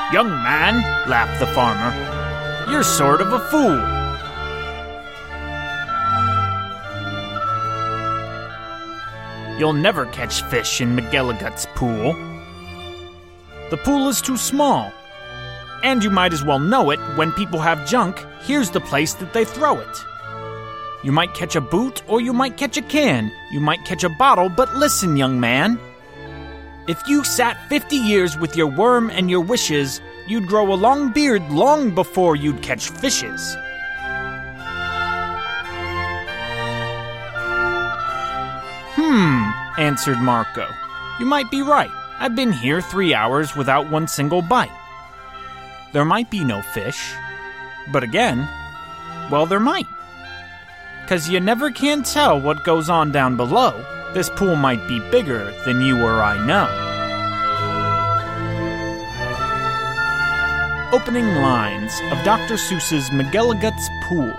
"Young man," laughed the farmer, "you're sort of a fool." "You'll never catch fish in McGilligut's pool. The pool is too small. And you might as well know it. When people have junk, here's the place that they throw it. You might catch a boot or you might catch a can. You might catch a bottle, but listen, young man. If you sat 50 years with your worm and your wishes, you'd grow a long beard long before you'd catch fishes." Answered Marco. "You might be right. I've been here 3 hours without one single bite. There might be no fish. But again, well, there might. 'Cause you never can tell what goes on down below. This pool might be bigger than you or I know." Opening lines of Dr. Seuss's McGilligut's Pool.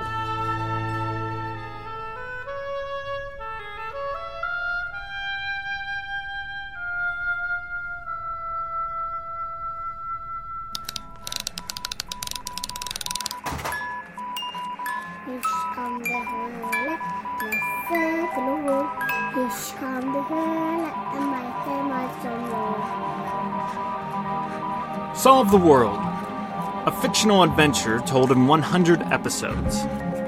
Solve the World, a fictional adventure told in 100 episodes.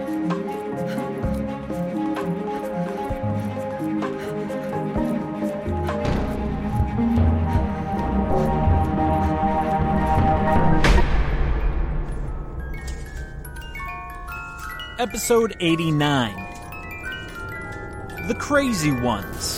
Episode 89. The Crazy Ones.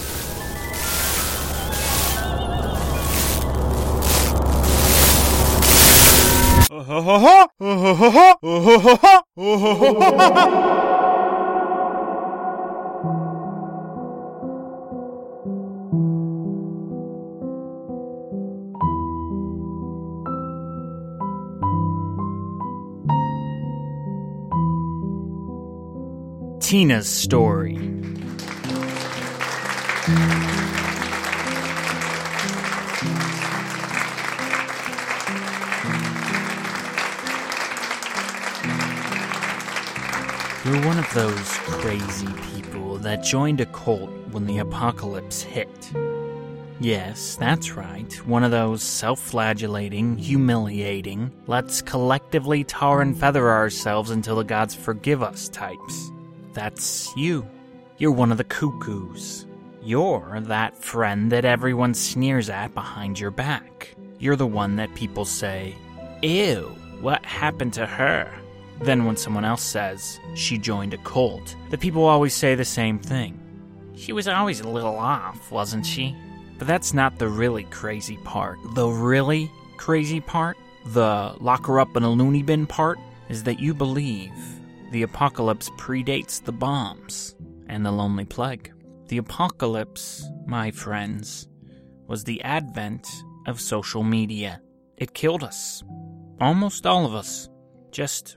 Tina's story. You're one of those crazy people that joined a cult when the apocalypse hit. Yes, that's right. One of those self-flagellating, humiliating, let's collectively tar and feather ourselves until the gods forgive us types. That's you. You're one of the cuckoos. You're that friend that everyone sneers at behind your back. You're the one that people say, "Ew, what happened to her?" Then when someone else says, "She joined a cult," the people always say the same thing. "She was always a little off, wasn't she?" But that's not the really crazy part. The really crazy part, the lock her up in a loony bin part, is that you believe the apocalypse predates the bombs and the lonely plague. The apocalypse, my friends, was the advent of social media. It killed us. Almost all of us. Just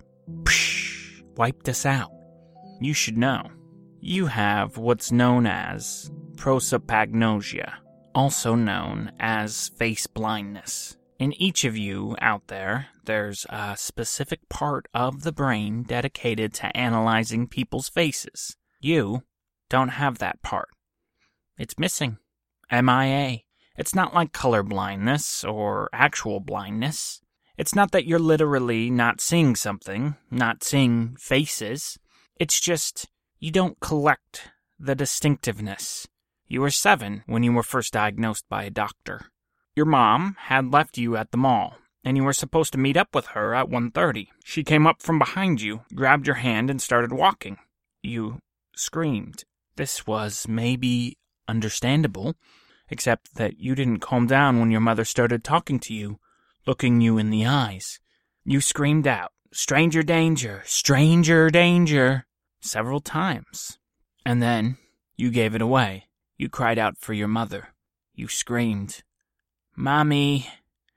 wiped us out. You should know. You have what's known as prosopagnosia, also known as face blindness. In each of you out there, there's a specific part of the brain dedicated to analyzing people's faces. You don't have that part. It's missing. MIA. It's not like color blindness or actual blindness. It's not that you're literally not seeing something, not seeing faces. It's just you don't collect the distinctiveness. You were 7 when you were first diagnosed by a doctor. Your mom had left you at the mall, and you were supposed to meet up with her at 1:30. She came up from behind you, grabbed your hand, and started walking. You screamed. This was maybe understandable, except that you didn't calm down when your mother started talking to you, looking you in the eyes. You screamed out, "Stranger danger, stranger danger," several times. And then you gave it away. You cried out for your mother. You screamed, "Mommy,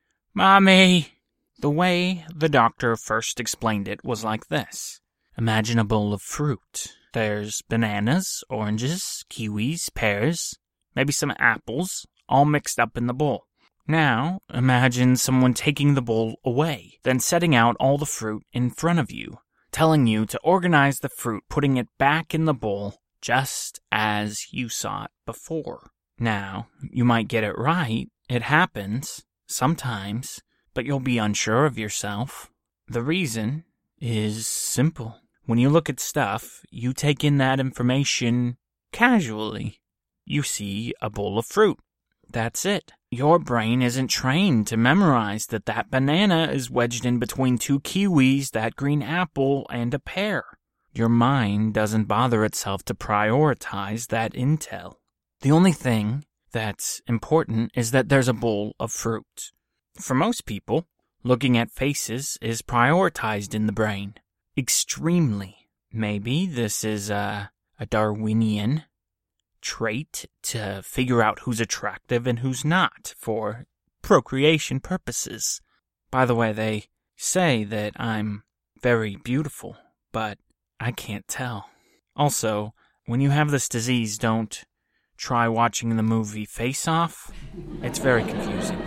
Mommy." The way the doctor first explained it was like this. Imagine a bowl of fruit. There's bananas, oranges, kiwis, pears, maybe some apples, all mixed up in the bowl. Now, imagine someone taking the bowl away, then setting out all the fruit in front of you, telling you to organize the fruit, putting it back in the bowl just as you saw it before. Now, you might get it right. It happens, sometimes, but you'll be unsure of yourself. The reason is simple. When you look at stuff, you take in that information casually. You see a bowl of fruit. That's it. Your brain isn't trained to memorize that banana is wedged in between 2 kiwis, that green apple, and a pear. Your mind doesn't bother itself to prioritize that intel. The only thing that's important is that there's a bowl of fruit. For most people, looking at faces is prioritized in the brain. Extremely. Maybe this is a Darwinian trait to figure out who's attractive and who's not for procreation purposes. By the way, they say that I'm very beautiful, but I can't tell. Also, when you have this disease, don't try watching the movie Face Off. It's very confusing.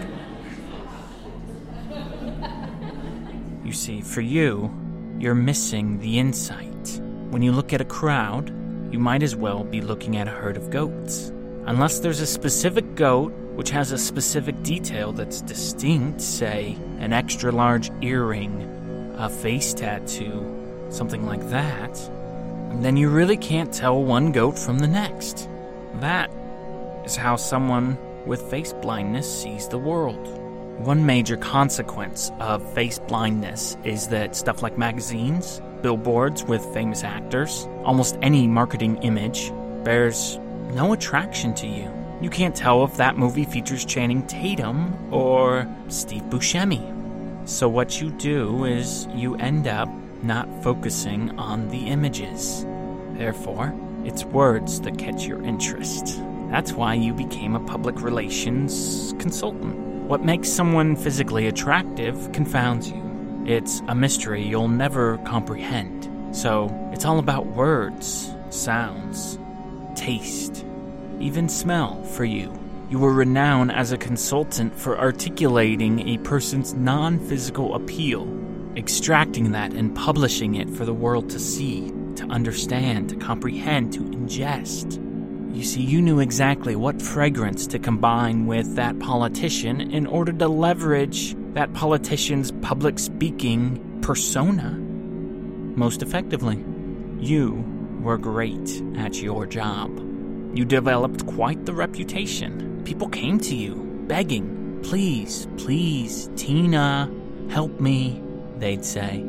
You see, for you, you're missing the insight. When you look at a crowd, you might as well be looking at a herd of goats. Unless there's a specific goat which has a specific detail that's distinct, say, an extra large earring, a face tattoo, something like that, then you really can't tell one goat from the next. That is how someone with face blindness sees the world. One major consequence of face blindness is that stuff like magazines, billboards with famous actors, almost any marketing image bears no attraction to you. You can't tell if that movie features Channing Tatum or Steve Buscemi. So what you do is you end up not focusing on the images. Therefore, it's words that catch your interest. That's why you became a public relations consultant. What makes someone physically attractive confounds you. It's a mystery you'll never comprehend. So, it's all about words, sounds, taste, even smell for you. You were renowned as a consultant for articulating a person's non-physical appeal, extracting that and publishing it for the world to see, to understand, to comprehend, to ingest. You see, you knew exactly what fragrance to combine with that politician in order to leverage that politician's public speaking persona most effectively. You were great at your job. You developed quite the reputation. People came to you, begging, "Please, please, Tina, help me," they'd say.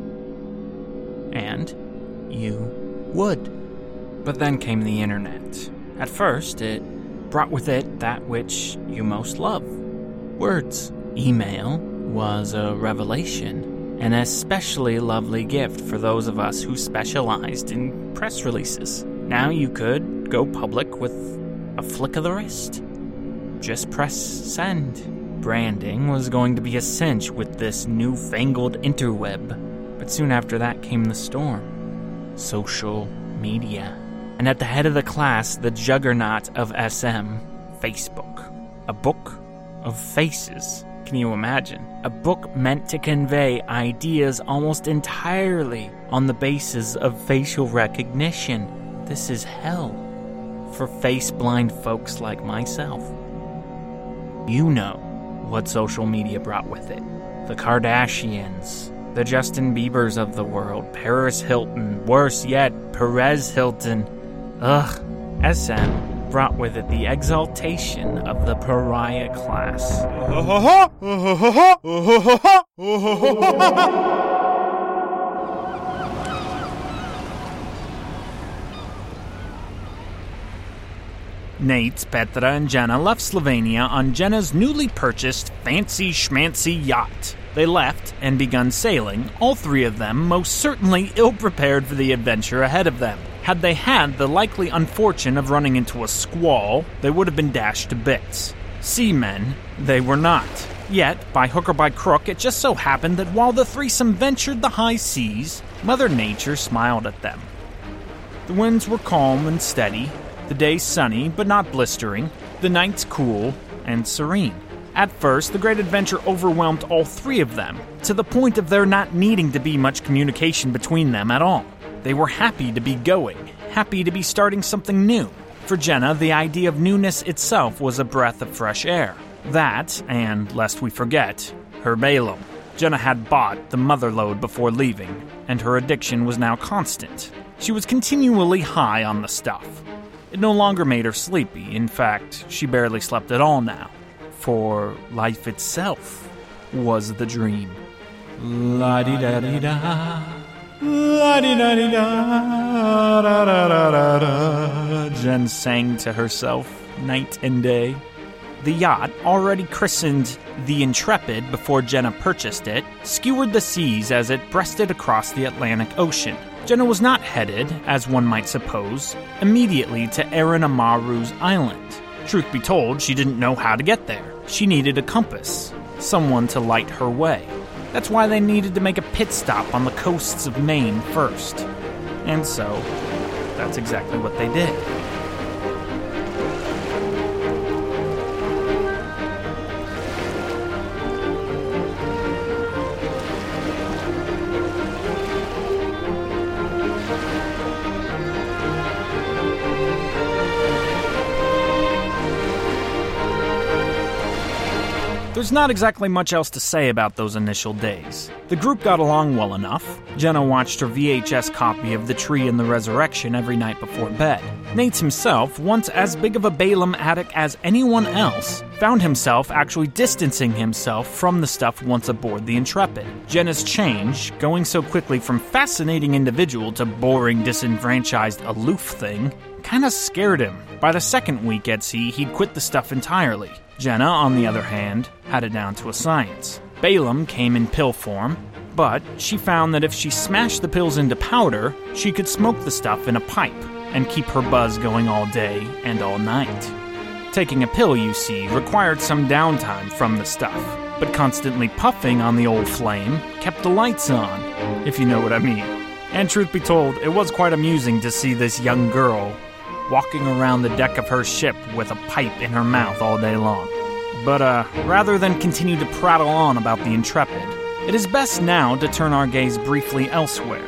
And you would. But then came the internet. At first, it brought with it that which you most love. Words. Email was a revelation, an especially lovely gift for those of us who specialized in press releases. Now you could go public with a flick of the wrist. Just press send. Branding was going to be a cinch with this newfangled interweb. But soon after that came the storm. Social media. And at the head of the class, the juggernaut of SM, Facebook. A book of faces. Can you imagine? A book meant to convey ideas almost entirely on the basis of facial recognition. This is hell for face-blind folks like myself. You know what social media brought with it. The Kardashians, the Justin Biebers of the world, Paris Hilton, worse yet, Perez Hilton. Ugh. SM brought with it the exaltation of the pariah class. Nate, Petra, and Jenna left Slovenia on Jenna's newly purchased fancy schmancy yacht. They left and begun sailing, all three of them most certainly ill-prepared for the adventure ahead of them. Had they had the likely unfortune of running into a squall, they would have been dashed to bits. Seamen, they were not. Yet, by hook or by crook, it just so happened that while the threesome ventured the high seas, Mother Nature smiled at them. The winds were calm and steady, the days sunny but not blistering, the nights cool and serene. At first, the great adventure overwhelmed all three of them, to the point of there not needing to be much communication between them at all. They were happy to be going, happy to be starting something new. For Jenna, the idea of newness itself was a breath of fresh air. That, and lest we forget, her Balaam. Jenna had bought the motherlode before leaving, and her addiction was now constant. She was continually high on the stuff. It no longer made her sleepy. In fact, she barely slept at all now. For life itself was the dream. La-di-da-di-da, la-di-da-di-da, da-da-da-da-da, Jen sang to herself night and day. The yacht, already christened the Intrepid before Jenna purchased it, skewered the seas as it breasted across the Atlantic Ocean. Jenna was not headed, as one might suppose, immediately to Aaron Amaru's island. Truth be told, she didn't know how to get there. She needed a compass, someone to light her way. That's why they needed to make a pit stop on the coasts of Maine first. And so, that's exactly what they did. There's not exactly much else to say about those initial days. The group got along well enough. Jenna watched her VHS copy of The Tree and the Resurrection every night before bed. Nate himself, once as big of a Balaam addict as anyone else, found himself actually distancing himself from the stuff once aboard the Intrepid. Jenna's change, going so quickly from fascinating individual to boring, disenfranchised, aloof thing, kinda scared him. By the second week at sea, he'd quit the stuff entirely. Jenna, on the other hand, had it down to a science. Balaam came in pill form, but she found that if she smashed the pills into powder, she could smoke the stuff in a pipe and keep her buzz going all day and all night. Taking a pill, you see, required some downtime from the stuff, but constantly puffing on the old flame kept the lights on, if you know what I mean. And truth be told, it was quite amusing to see this young girl walking around the deck of her ship with a pipe in her mouth all day long. But rather than continue to prattle on about the Intrepid, it is best now to turn our gaze briefly elsewhere.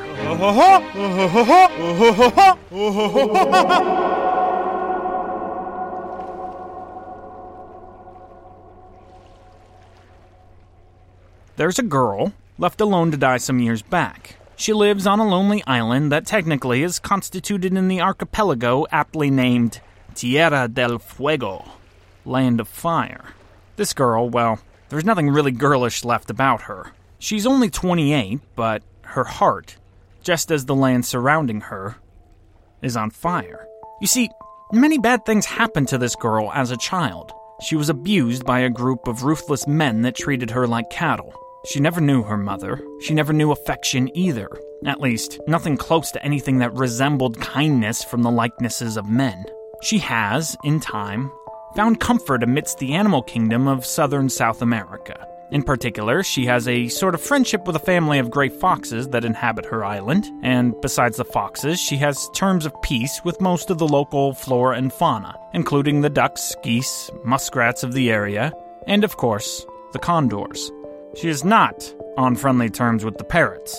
There's a girl, left alone to die some years back. She lives on a lonely island that technically is constituted in the archipelago aptly named Tierra del Fuego, Land of Fire. This girl, well, there's nothing really girlish left about her. She's only 28, but her heart, just as the land surrounding her, is on fire. You see, many bad things happened to this girl as a child. She was abused by a group of ruthless men that treated her like cattle. She never knew her mother. She never knew affection either. At least, nothing close to anything that resembled kindness from the likenesses of men. She has, in time, found comfort amidst the animal kingdom of southern South America. In particular, she has a sort of friendship with a family of gray foxes that inhabit her island, and besides the foxes, she has terms of peace with most of the local flora and fauna, including the ducks, geese, muskrats of the area, and of course, the condors. She is not on friendly terms with the parrots.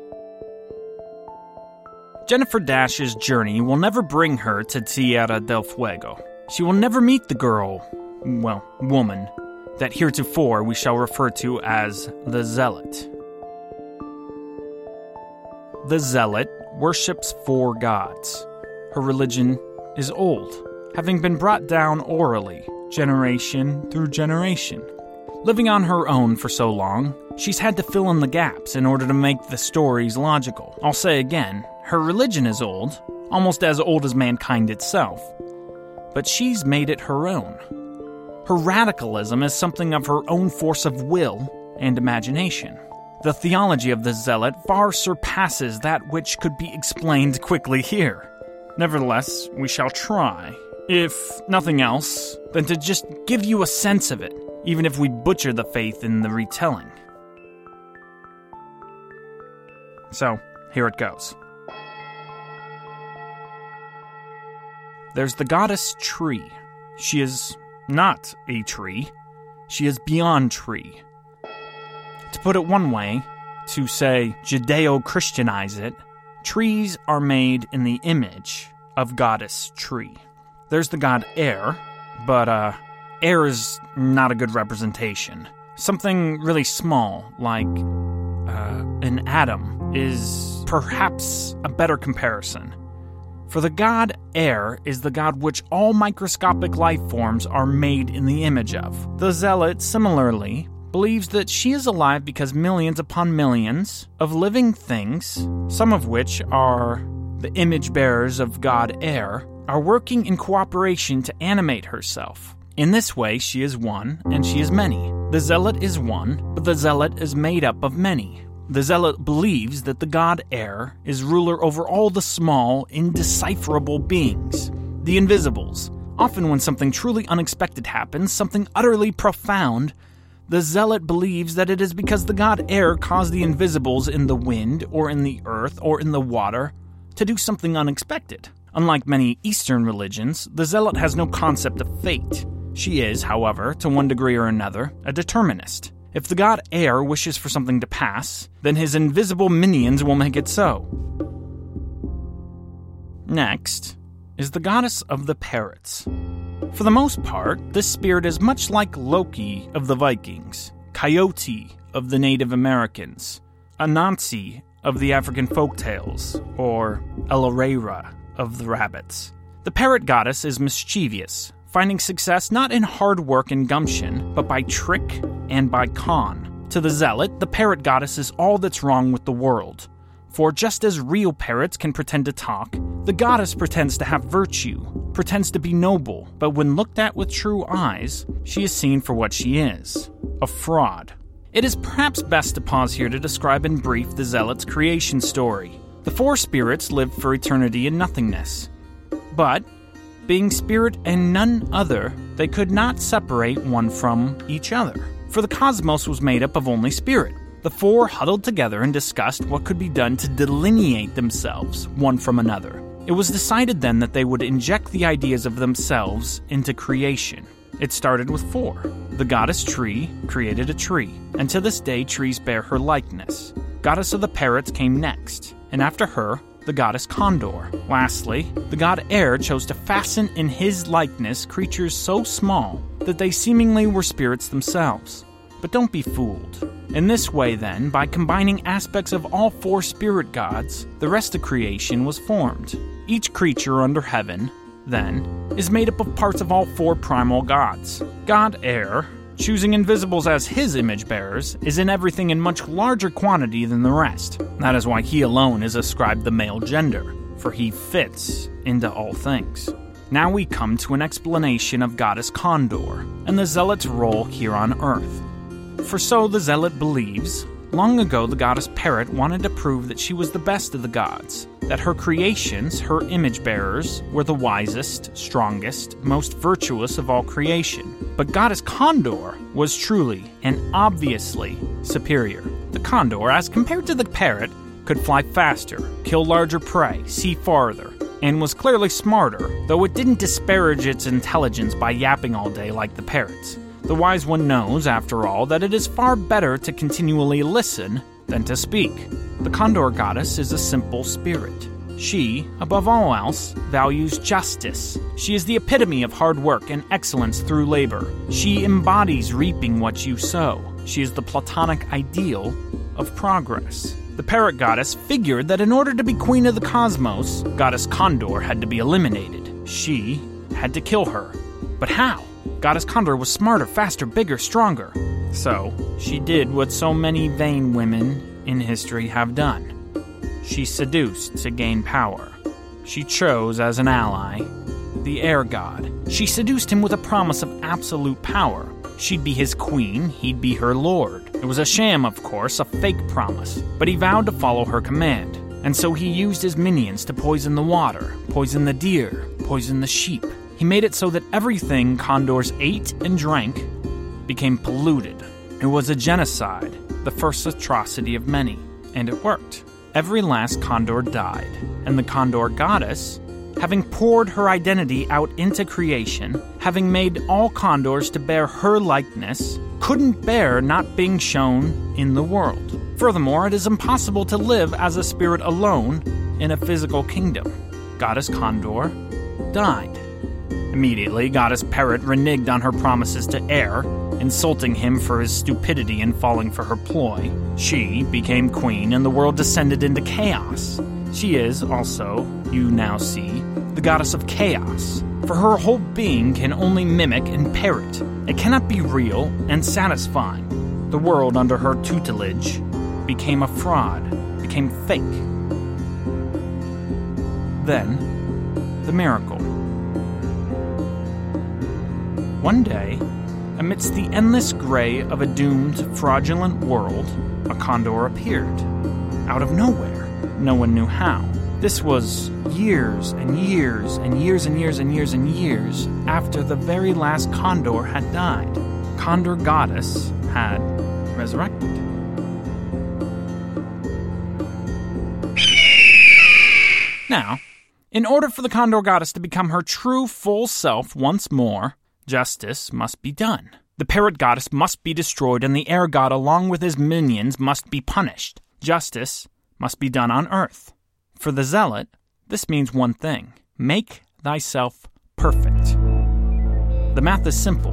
Jennifer Dash's journey will never bring her to Tierra del Fuego. She will never meet the girl, woman, that heretofore we shall refer to as the Zealot. The Zealot worships 4 gods. Her religion is old, having been brought down orally, generation through generation. Living on her own for so long, she's had to fill in the gaps in order to make the stories logical. I'll say again, her religion is old, almost as old as mankind itself, but she's made it her own. Her radicalism is something of her own force of will and imagination. The theology of the Zealot far surpasses that which could be explained quickly here. Nevertheless, we shall try, if nothing else, than to just give you a sense of it, even if we butcher the faith in the retelling. So, here it goes. There's the goddess Tree. She is not a tree. She is beyond tree. To put it one way, to say Judeo-Christianize it, trees are made in the image of goddess tree. There's the god air, but air is not a good representation. Something really small, like an atom, is perhaps a better comparison. For the god air is the god which all microscopic life forms are made in the image of. The zealot, similarly, believes that she is alive because millions upon millions of living things, some of which are the image bearers of god air, are working in cooperation to animate herself. In this way, she is one, and she is many. The zealot is one, but the zealot is made up of many. The zealot believes that the god air is ruler over all the small, indecipherable beings, the invisibles. Often when something truly unexpected happens, something utterly profound, the zealot believes that it is because the god air caused the invisibles in the wind, or in the earth, or in the water, to do something unexpected. Unlike many Eastern religions, the zealot has no concept of fate. She is, however, to one degree or another, a determinist. If the god air wishes for something to pass, then his invisible minions will make it so. Next is the goddess of the parrots. For the most part, this spirit is much like Loki of the Vikings, Coyote of the Native Americans, Anansi of the African folktales, or Elarera of the rabbits. The parrot goddess is mischievous, finding success not in hard work and gumption, but by trick and by con. To the zealot, the parrot goddess is all that's wrong with the world. For just as real parrots can pretend to talk, the goddess pretends to have virtue, pretends to be noble, but when looked at with true eyes, she is seen for what she is, a fraud. It is perhaps best to pause here to describe in brief the zealot's creation story. The four spirits lived for eternity in nothingness. But, being spirit and none other, they could not separate one from each other. For the cosmos was made up of only spirit. The four huddled together and discussed what could be done to delineate themselves one from another. It was decided then that they would inject the ideas of themselves into creation. It started with four. The goddess Tree created a tree, and to this day trees bear her likeness. Goddess of the parrots came next, and after her, the goddess Condor. Lastly, the god Air chose to fasten in his likeness creatures so small that they seemingly were spirits themselves. But don't be fooled. In this way, then, by combining aspects of all four spirit gods, the rest of creation was formed. Each creature under heaven, then, is made up of parts of all four primal gods. God Air, choosing invisibles as his image bearers, is in everything in much larger quantity than the rest. That is why he alone is ascribed the male gender, for he fits into all things. Now we come to an explanation of goddess Condor, and the zealot's role here on earth. For so the zealot believes, long ago the goddess Parrot wanted to prove that she was the best of the gods, that her creations, her image bearers, were the wisest, strongest, most virtuous of all creation. But goddess Condor was truly and obviously superior. The condor, as compared to the parrot, could fly faster, kill larger prey, see farther, and was clearly smarter, though it didn't disparage its intelligence by yapping all day like the parrots. The wise one knows, after all, that it is far better to continually listen than to speak. The condor goddess is a simple spirit. She, above all else, values justice. She is the epitome of hard work and excellence through labor. She embodies reaping what you sow. She is the Platonic ideal of progress. The parrot goddess figured that in order to be queen of the cosmos, goddess Condor had to be eliminated. She had to kill her. But how? Goddess Condor was smarter, faster, bigger, stronger. So, she did what so many vain women in history have done. She seduced to gain power. She chose as an ally the air god. She seduced him with a promise of absolute power. She'd be his queen, he'd be her lord. It was a sham, of course, a fake promise, but he vowed to follow her command. And so he used his minions to poison the water, poison the deer, poison the sheep. He made it so that everything condors ate and drank became polluted. It was a genocide, the first atrocity of many, and it worked. Every last condor died, and the condor goddess having poured her identity out into creation, having made all condors to bear her likeness, couldn't bear not being shown in the world. Furthermore, it is impossible to live as a spirit alone in a physical kingdom. Goddess Condor died. Immediately, Goddess Parrot reneged on her promises to Air, insulting him for his stupidity in falling for her ploy. She became queen, and the world descended into chaos. She is also, you now see, the goddess of chaos, for her whole being can only mimic and parrot. It cannot be real and satisfying. The world under her tutelage became a fraud, became fake. Then, the miracle. One day, amidst the endless gray of a doomed, fraudulent world, a condor appeared. Out of nowhere. No one knew how. This was years and years and years and years and years and years after the very last condor had died. Condor Goddess had resurrected. Now, in order for the Condor Goddess to become her true full self once more, justice must be done. The Parrot Goddess must be destroyed, and the Air God along with his minions must be punished. Justice must be done on earth. For the Zealot, this means one thing: make thyself perfect. The math is simple.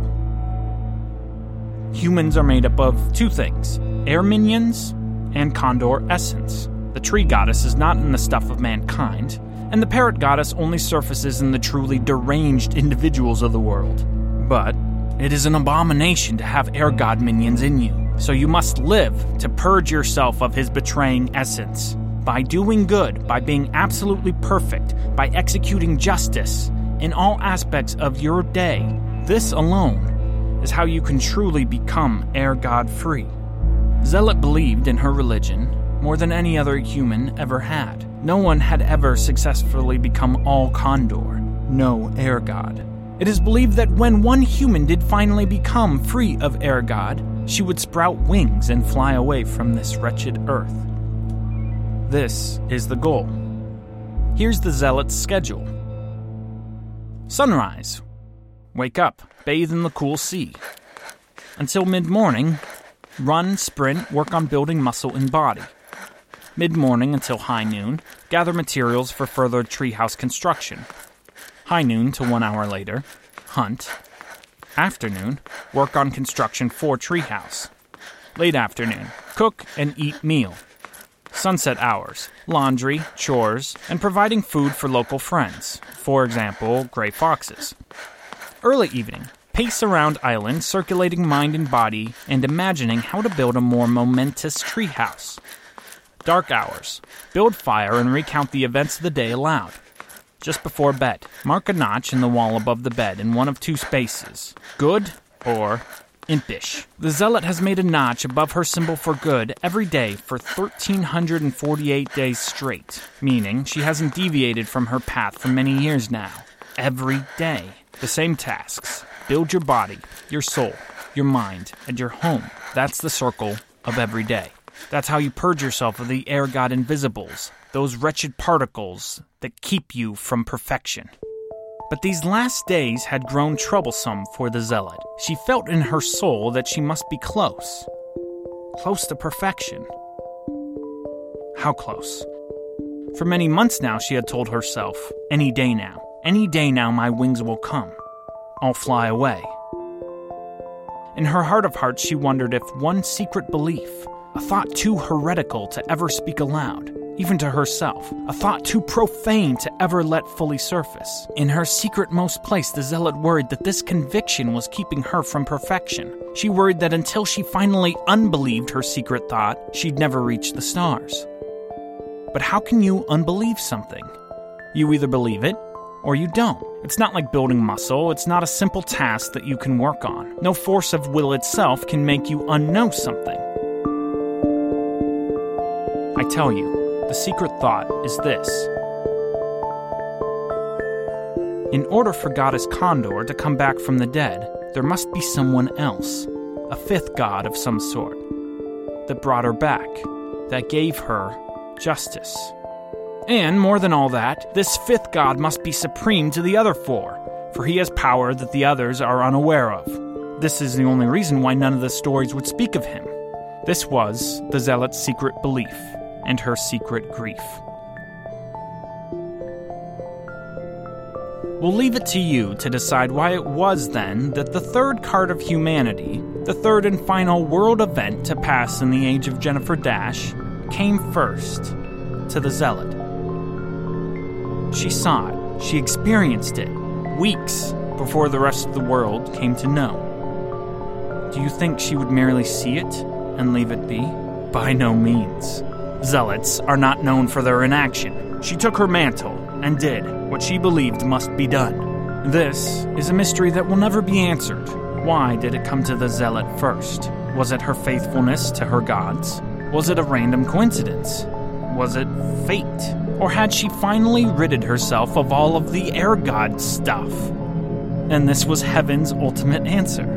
Humans are made up of two things: air minions and condor essence. The tree goddess is not in the stuff of mankind, and the parrot goddess only surfaces in the truly deranged individuals of the world. But it is an abomination to have air god minions in you, so you must live to purge yourself of his betraying essence. By doing good, by being absolutely perfect, by executing justice in all aspects of your day, this alone is how you can truly become air god free. Zealot believed in her religion more than any other human ever had. No one had ever successfully become all condor, no air god. It is believed that when one human did finally become free of air god, she would sprout wings and fly away from this wretched earth. This is the goal. Here's the Zealot's schedule. Sunrise. Wake up, bathe in the cool sea. Until mid-morning, run, sprint, work on building muscle and body. Mid-morning until high noon, gather materials for further treehouse construction. High noon to 1 hour later, hunt. Afternoon, work on construction for treehouse. Late afternoon, cook and eat meal. Sunset hours, laundry, chores, and providing food for local friends, for example, gray foxes. Early evening, pace around island, circulating mind and body, and imagining how to build a more momentous treehouse. Dark hours, build fire and recount the events of the day aloud. Just before bed, mark a notch in the wall above the bed in one of two spaces, good or impish. The Zealot has made a notch above her symbol for good every day for 1,348 days straight, meaning she hasn't deviated from her path for many years now. Every day, the same tasks. Build your body, your soul, your mind, and your home. That's the circle of every day. That's how you purge yourself of the air god invisibles, those wretched particles that keep you from perfection. But these last days had grown troublesome for the Zealot. She felt in her soul that she must be close. Close to perfection. How close? For many months now she had told herself, any day now my wings will come. I'll fly away. In her heart of hearts she wondered if one secret belief, a thought too heretical to ever speak aloud, even to herself, a thought too profane to ever let fully surface. In her secret-most place, the Zealot worried that this conviction was keeping her from perfection. She worried that until she finally unbelieved her secret thought, she'd never reach the stars. But how can you unbelieve something? You either believe it, or you don't. It's not like building muscle. It's not a simple task that you can work on. No force of will itself can make you unknow something. I tell you, the secret thought is this. In order for Goddess Condor to come back from the dead, there must be someone else, a fifth god of some sort, that brought her back, that gave her justice. And more than all that, this fifth god must be supreme to the other four, for he has power that the others are unaware of. This is the only reason why none of the stories would speak of him. This was the zealot's secret belief and her secret grief. We'll leave it to you to decide why it was then that the third card of humanity, the third and final world event to pass in the age of Jennifer Dash, came first to the zealot. She saw it, she experienced it, weeks before the rest of the world came to know. Do you think she would merely see it and leave it be? By no means. Zealots are not known for their inaction. She took her mantle and did what she believed must be done. This is a mystery that will never be answered. Why did it come to the zealot first? Was it her faithfulness to her gods? Was it a random coincidence? Was it fate? Or had she finally ridded herself of all of the air god stuff? And this was heaven's ultimate answer.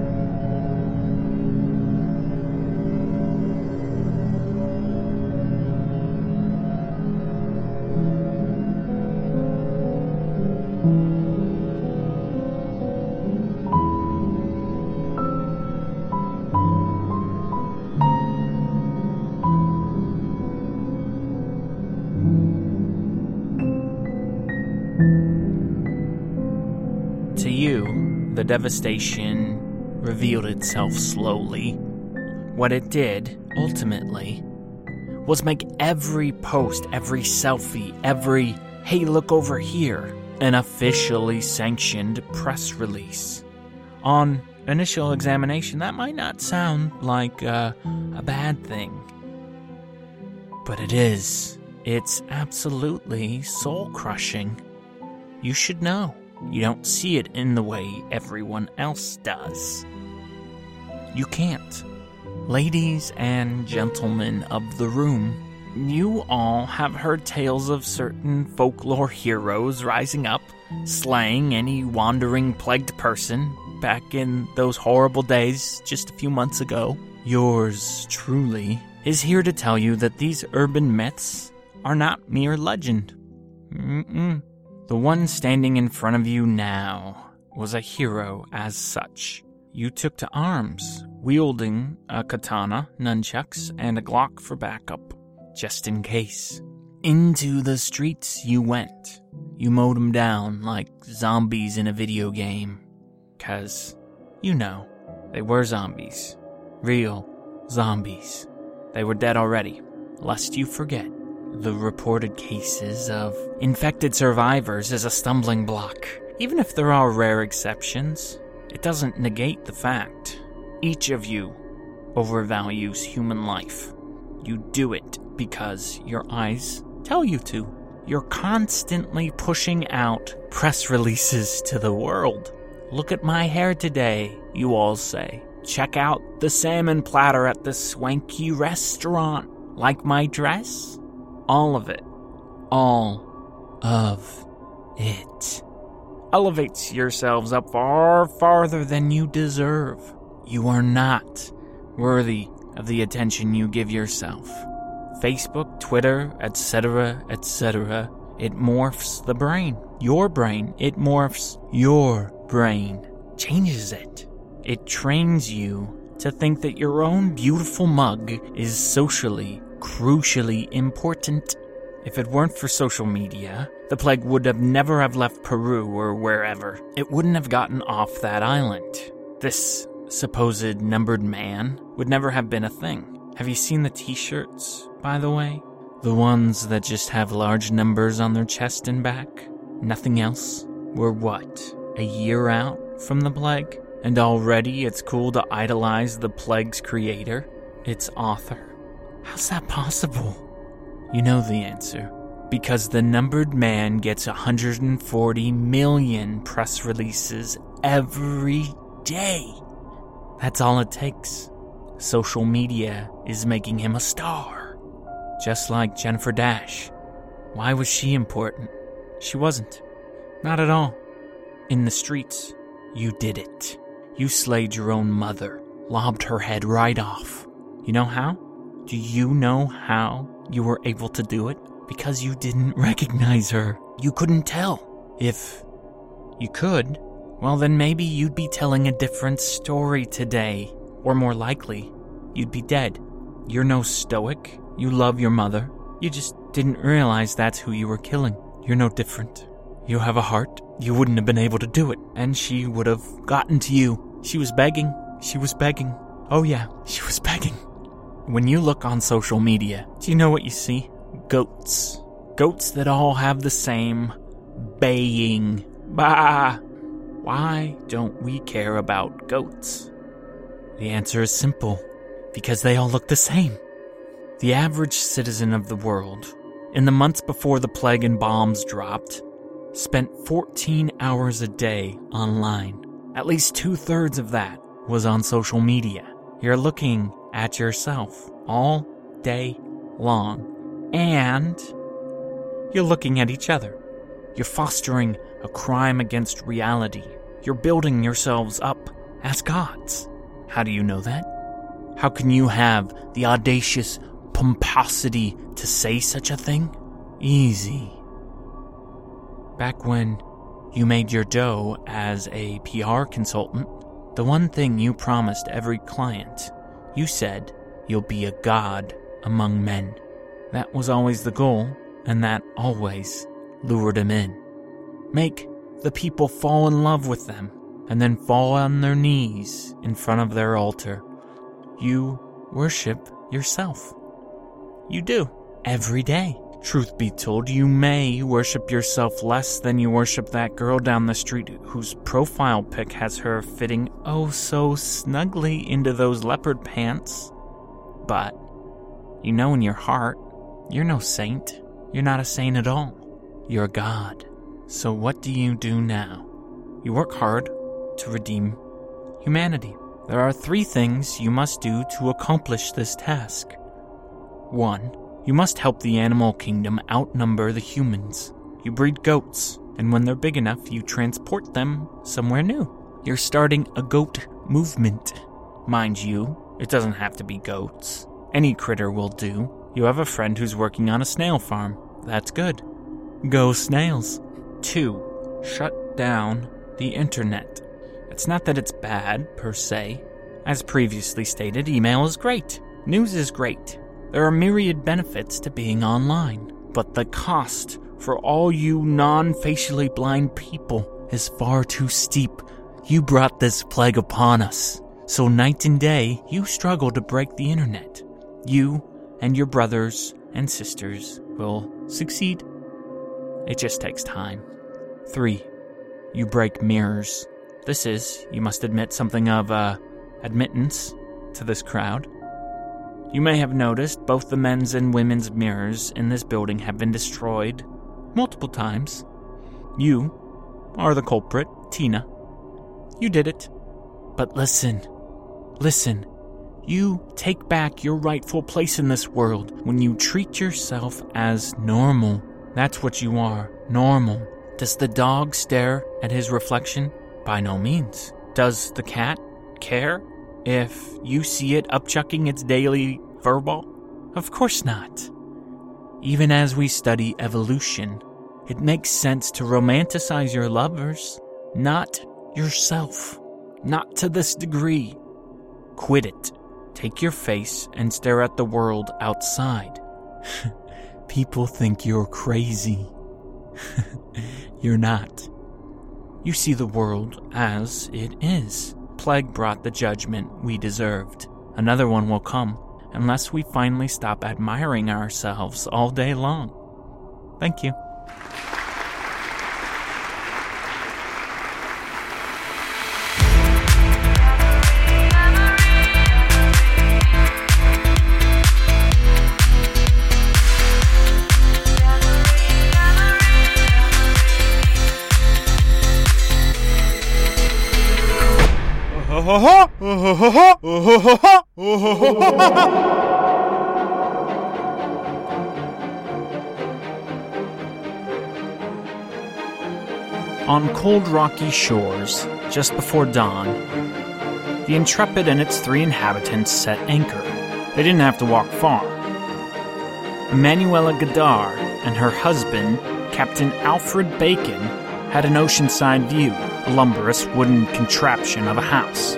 To you, the devastation revealed itself slowly. What it did, ultimately, was make every post, every selfie, every, hey, look over here, an officially sanctioned press release. On initial examination, that might not sound like a bad thing. But it is. It's absolutely soul-crushing. You should know. You don't see it in the way everyone else does. You can't. Ladies and gentlemen of the room, you all have heard tales of certain folklore heroes rising up, slaying any wandering plagued person back in those horrible days just a few months ago. Yours truly is here to tell you that these urban myths are not mere legend. The one standing in front of you now was a hero as such. You took to arms, wielding a katana, nunchucks, and a Glock for backup, just in case. Into the streets you went. You mowed them down like zombies in a video game. 'Cause, you know, they were zombies. Real zombies. They were dead already, lest you forget. The reported cases of infected survivors is a stumbling block. Even if there are rare exceptions, it doesn't negate the fact. Each of you overvalues human life. You do it because your eyes tell you to. You're constantly pushing out press releases to the world. Look at my hair today, you all say. Check out the salmon platter at the swanky restaurant. Like my dress? All of it. All of it. Elevates yourselves up far farther than you deserve. You are not worthy of the attention you give yourself. Facebook, Twitter, etc., etc. It morphs the brain. Your brain. It morphs your brain. Changes it. It trains you to think that your own beautiful mug is socially, crucially important. If it weren't for social media, the plague would have never have left Peru or wherever. It wouldn't have gotten off that island. This supposed numbered man would never have been a thing. Have you seen the t-shirts, by the way? The ones that just have large numbers on their chest and back? Nothing else? We're what, a year out from the plague? And already it's cool to idolize the plague's creator, its author. How's that possible? You know the answer. Because the numbered man gets 140 million press releases every day. That's all it takes. Social media is making him a star. Just like Jennifer Dash. Why was she important? She wasn't. Not at all. In the streets, you did it. You slayed your own mother, lobbed her head right off. You know how? Do you know how you were able to do it? Because you didn't recognize her. You couldn't tell. If you could, well then maybe you'd be telling a different story today. Or more likely, you'd be dead. You're no stoic. You love your mother. You just didn't realize that's who you were killing. You're no different. You have a heart. You wouldn't have been able to do it. And she would have gotten to you. She was begging. She was begging. Oh yeah, she was begging. When you look on social media, do you know what you see? Goats. Goats that all have the same baying. Bah! Why don't we care about goats? The answer is simple. Because they all look the same. The average citizen of the world, in the months before the plague and bombs dropped, spent 14 hours a day online. At least 2/3 of that was on social media. You're looking at yourself all day long. And you're looking at each other. You're fostering a crime against reality. You're building yourselves up as gods. How do you know that? How can you have the audacious pomposity to say such a thing? Easy. Back when you made your dough as a PR consultant, the one thing you promised every client, you said you'll be a god among men. That was always the goal, and that always lured him in. Make the people fall in love with them, and then fall on their knees in front of their altar. You worship yourself. You do. Every day. Truth be told, you may worship yourself less than you worship that girl down the street whose profile pic has her fitting oh so snugly into those leopard pants. But, you know in your heart, you're no saint. You're not a saint at all. You're a god. So what do you do now? You work hard to redeem humanity. There are 3 things you must do to accomplish this task. 1. You must help the animal kingdom outnumber the humans. You breed goats, and when they're big enough, you transport them somewhere new. You're starting a goat movement. Mind you, it doesn't have to be goats. Any critter will do. You have a friend who's working on a snail farm. That's good. Go snails. 2. Shut down the internet. It's not that it's bad, per se. As previously stated, email is great. News is great. There are myriad benefits to being online. But the cost for all you non-facially blind people is far too steep. You brought this plague upon us. So night and day, you struggle to break the internet. You and your brothers and sisters will succeed. It just takes time. 3. You break mirrors. This is, you must admit, something of admittance to this crowd. You may have noticed both the men's and women's mirrors in this building have been destroyed multiple times. You are the culprit, Tina. You did it. But listen. You take back your rightful place in this world when you treat yourself as normal. That's what you are, normal. Does the dog stare at his reflection? By no means. Does the cat care if you see it upchucking its daily furball? Of course not. Even as we study evolution, it makes sense to romanticize your lovers, not yourself. Not to this degree. Quit it. Take your face and stare at the world outside. People think you're crazy. You're not. You see the world as it is. Plague brought the judgment we deserved. Another one will come, unless we finally stop admiring ourselves all day long. Thank you. On cold, rocky shores, just before dawn, the Intrepid and its 3 inhabitants set anchor. They didn't have to walk far. Emanuela Gadar and her husband, Captain Alfred Bacon, had an oceanside view, a lumberous wooden contraption of a house.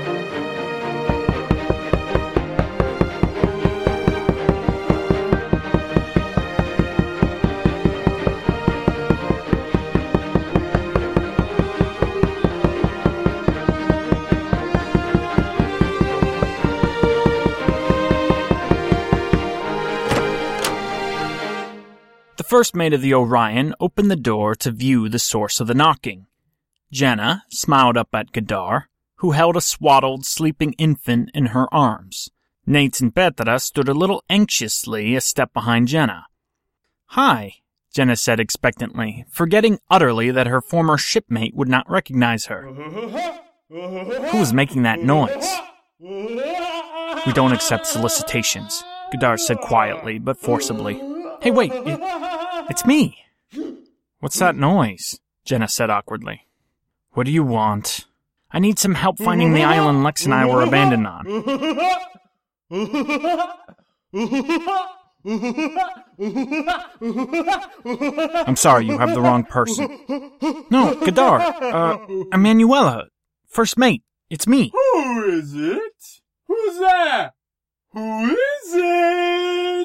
The first mate of the Orion opened the door to view the source of the knocking. Jenna smiled up at Gadar, who held a swaddled, sleeping infant in her arms. Nate and Petra stood a little anxiously a step behind Jenna. "Hi," Jenna said expectantly, forgetting utterly that her former shipmate would not recognize her. "Who was making that noise?" "We don't accept solicitations," Gadar said quietly but forcibly. "Hey, wait, it's me." "What's that noise?" Jenna said awkwardly. "What do you want?" "I need some help finding the island Lex and I were abandoned on." "I'm sorry, you have the wrong person." "No, Gadar, Emanuela, first mate, it's me." "Who is it? Who's that? Who is it?"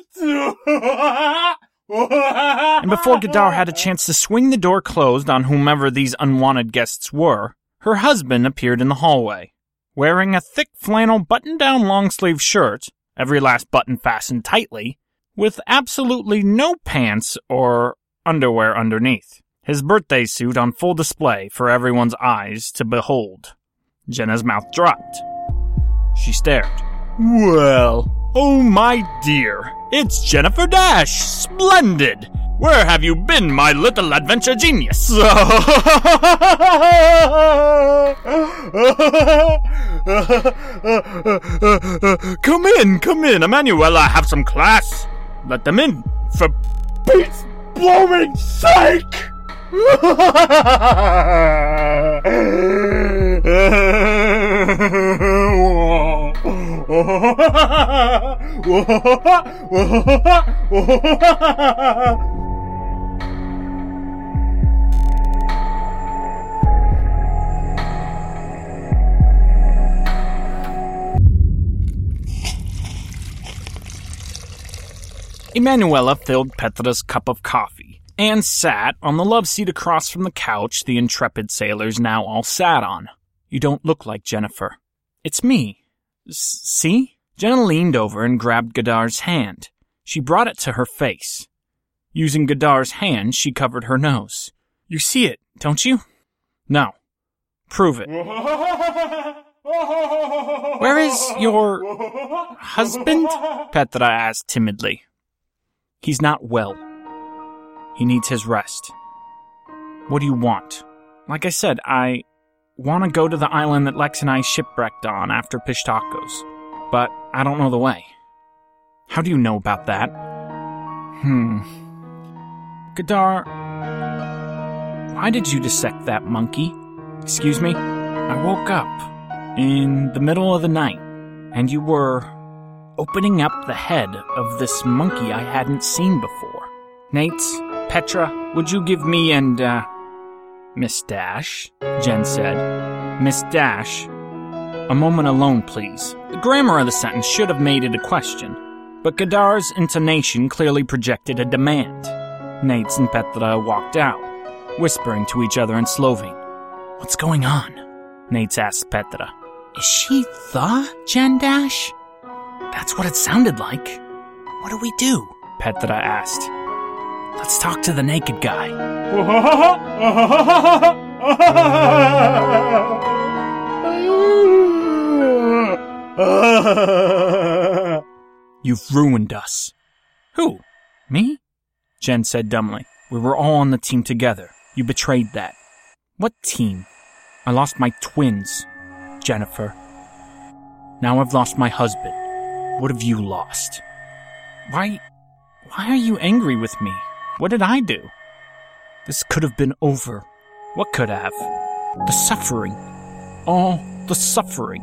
And before Gadar had a chance to swing the door closed on whomever these unwanted guests were, her husband appeared in the hallway, wearing a thick flannel button-down long-sleeve shirt, every last button fastened tightly, with absolutely no pants or underwear underneath. His birthday suit on full display for everyone's eyes to behold. Jenna's mouth dropped. She stared. "Well, oh my dear, it's Jennifer Dash! Splendid! Where have you been, my little adventure genius?" Come in, Emanuela, have some class. Let them in, for Pete's blooming sake! Emanuela filled Petra's cup of coffee and sat on the love seat across from the couch the intrepid sailors now all sat on. "You don't look like Jennifer." "It's me. See?" Jenna leaned over and grabbed Gadar's hand. She brought it to her face. Using Gadar's hand, she covered her nose. "You see it, don't you?" "No. Prove it." "Where is your husband?" Petra asked timidly. "He's not well. He needs his rest." "What do you want?" "Like I said, I want to go to the island that Lex and I shipwrecked on after Pishtacos, but I don't know the way." "How do you know about that?" Gadar, why did you dissect that monkey?" "Excuse me?" "I woke up in the middle of the night, and you were opening up the head of this monkey I hadn't seen before." "Nate, Petra, would you give me and, Miss Dash," Jen said. "Miss Dash, a moment alone, please." The grammar of the sentence should have made it a question, but Gadar's intonation clearly projected a demand. Nate and Petra walked out, whispering to each other in Slovene. "What's going on?" Nate asked Petra. "Is she the Jen Dash?" "That's what it sounded like." "What do we do?" Petra asked. "Let's talk to the naked guy." "You've ruined us." "Who? Me?" Jen said dumbly. "We were all on the team together. You betrayed that." "What team?" "I lost my twins, Jennifer. Now I've lost my husband. What have you lost?" Why are you angry with me? What did I do?" "This could have been over." "What could have?" "The suffering. All the suffering."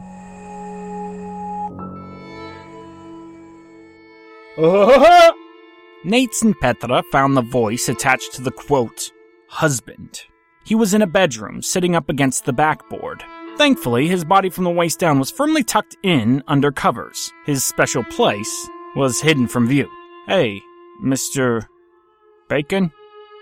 Nates and Petra found the voice attached to the quote, husband. He was in a bedroom, sitting up against the backboard. Thankfully, his body from the waist down was firmly tucked in under covers. His special place was hidden from view. Hey, Mr. Bacon?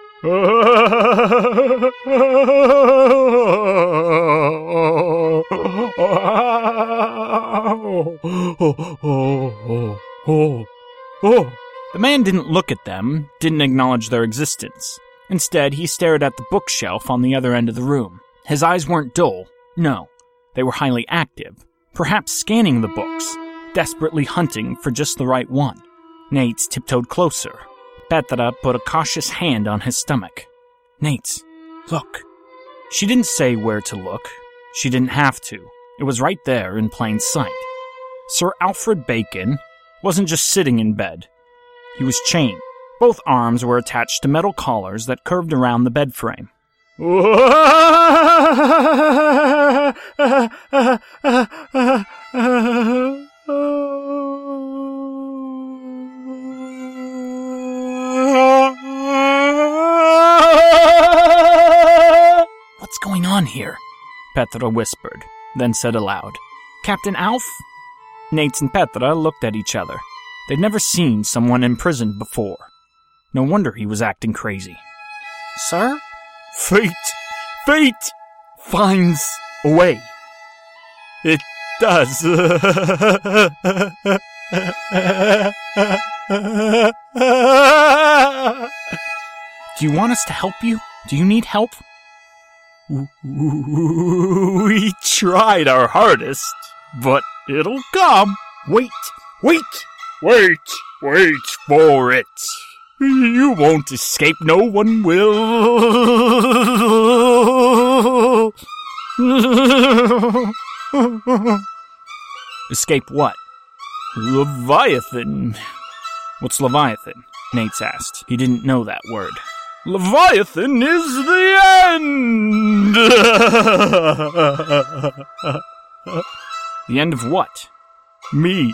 The man didn't look at them, didn't acknowledge their existence. Instead, he stared at the bookshelf on the other end of the room. His eyes weren't dull. No, they were highly active, perhaps scanning the books, desperately hunting for just the right one. Nates tiptoed closer. Petra put a cautious hand on his stomach. Nates, look. She didn't say where to look. She didn't have to. It was right there in plain sight. Sir Alfred Bacon wasn't just sitting in bed. He was chained. Both arms were attached to metal collars that curved around the bed frame. What's going on here? Petra whispered, then said aloud, Captain Alf? Nates and Petra looked at each other. They'd never seen someone imprisoned before. No wonder he was acting crazy. Sir? Fate finds a way. It does. Do you want us to help you? Do you need help? We tried our hardest, but it'll come. Wait for it. You won't escape, no one will. Escape what? Leviathan. What's Leviathan? Nates asked. He didn't know that word. Leviathan is the end! The end of what? Me.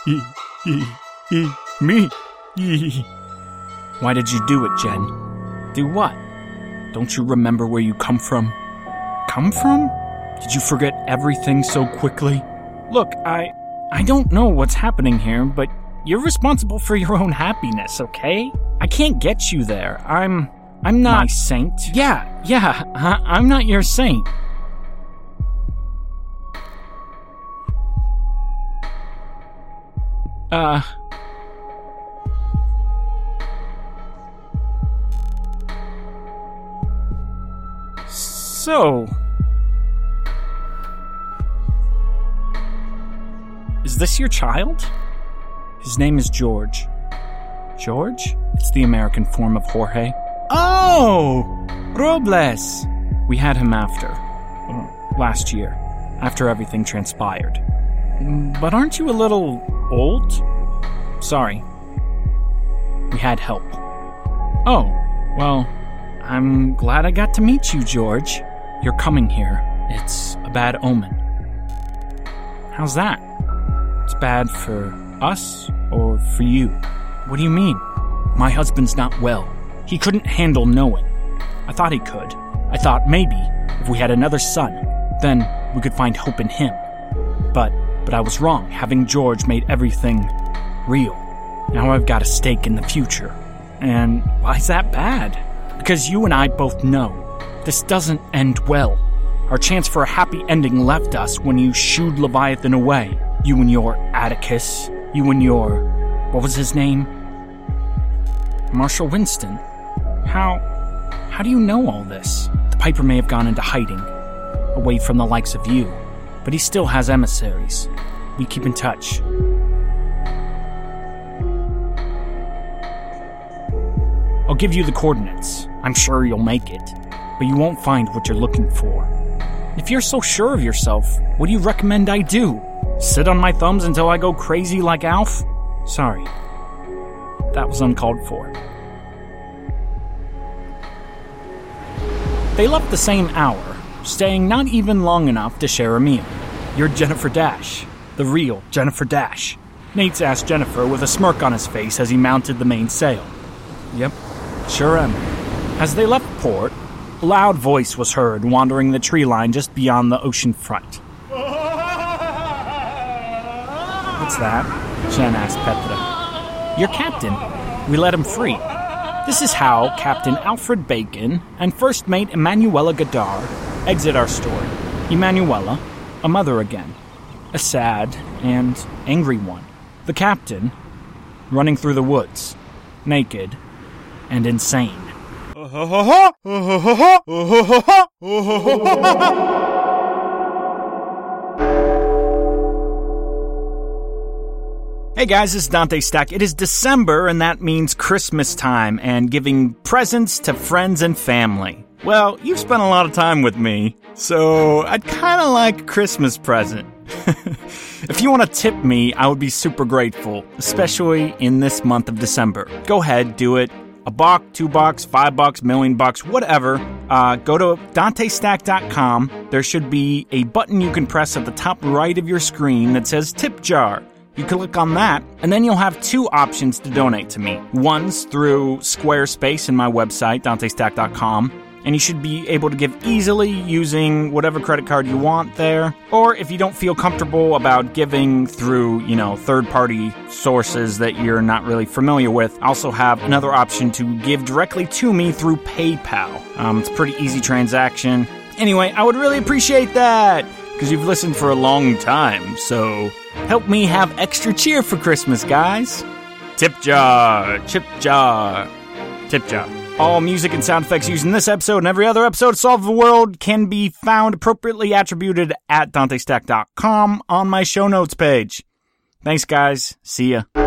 Why did you do it, Jen? Do what? Don't you remember where you come from? Come from? Did you forget everything so quickly? Look, I don't know what's happening here, but you're responsible for your own happiness, okay? I can't get you there. I'm not... My saint? Yeah, I'm not your saint. So... Is this your child? His name is George. George? It's the American form of Jorge. Oh! Robles! We had him last year, after everything transpired. But aren't you a little old? Sorry. We had help. Oh, well, I'm glad I got to meet you, George. You're coming here. It's a bad omen. How's that? It's bad for us or for you? What do you mean? My husband's not well. He couldn't handle knowing. I thought he could. I thought maybe if we had another son, then we could find hope in him. But I was wrong. Having George made everything real. Now I've got a stake in the future. And why's that bad? Because you and I both know this doesn't end well. Our chance for a happy ending left us when you shooed Leviathan away. You and your Atticus. You and your... What was his name? Marshal Winston. How do you know all this? The Piper may have gone into hiding, away from the likes of you, but he still has emissaries. We keep in touch. I'll give you the coordinates. I'm sure you'll make it, but you won't find what you're looking for. If you're so sure of yourself, what do you recommend I do? Sit on my thumbs until I go crazy like Alf? Sorry. That was uncalled for. They left the same hour, staying not even long enough to share a meal. You're Jennifer Dash, the real Jennifer Dash. Nate's asked Jennifer with a smirk on his face as he mounted the mainsail. Yep, sure am. As they left port, a loud voice was heard wandering the tree line just beyond the ocean front. What's that? Jen asked Petra. Your captain. We let him free. This is how Captain Alfred Bacon and First Mate Emanuela Godard exit our story. Emanuela, a mother again. A sad and angry one. The captain, running through the woods, naked and insane. Hey guys, this is Dante Stack. It is December, and that means Christmas time and giving presents to friends and family. Well, you've spent a lot of time with me, so I'd kind of like a Christmas present. If you want to tip me, I would be super grateful, especially in this month of December. Go ahead, do it. $1, $2, $5, $1,000,000, whatever. Go to DanteStack.com. There should be a button you can press at the top right of your screen that says Tip Jar. You click on that, and then you'll have two options to donate to me. One's through Squarespace in my website, DanteStack.com, and you should be able to give easily using whatever credit card you want there. Or if you don't feel comfortable about giving through, third-party sources that you're not really familiar with, I also have another option to give directly to me through PayPal. It's a pretty easy transaction. Anyway, I would really appreciate that, because you've listened for a long time, so help me have extra cheer for Christmas, guys. Tip jar, chip jar, tip jar. All music and sound effects used in this episode and every other episode of Solve the World can be found appropriately attributed at DanteStack.com on my show notes page. Thanks, guys. See ya.